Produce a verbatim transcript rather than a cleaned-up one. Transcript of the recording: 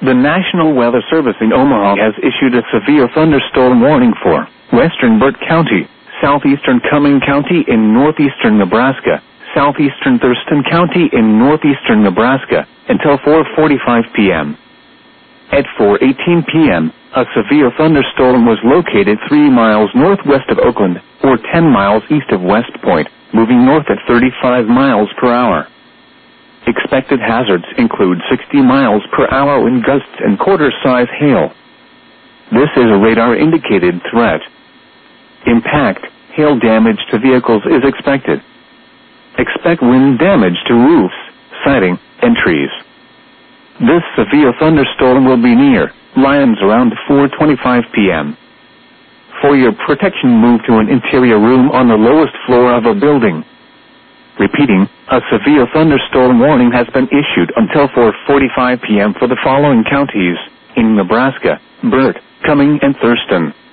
The National Weather Service in Omaha has issued a severe thunderstorm warning for western Burt County, southeastern Cumming County in northeastern Nebraska, southeastern Thurston County in northeastern Nebraska, until four forty-five p m At four eighteen p m, a severe thunderstorm was located three miles northwest of Oakland, or ten miles east of West Point, moving north at thirty-five miles per hour. Expected hazards include sixty miles per hour wind gusts and quarter-size hail. This is a radar-indicated threat. Impact, hail damage to vehicles is expected. Expect wind damage to roofs, siding, and trees. This severe thunderstorm will be near Lyons around four twenty-five p m For your protection, move to an interior room on the lowest floor of a building. Repeating, a severe thunderstorm warning has been issued until four forty-five p m for the following counties in Nebraska: Burt, Cumming, and Thurston.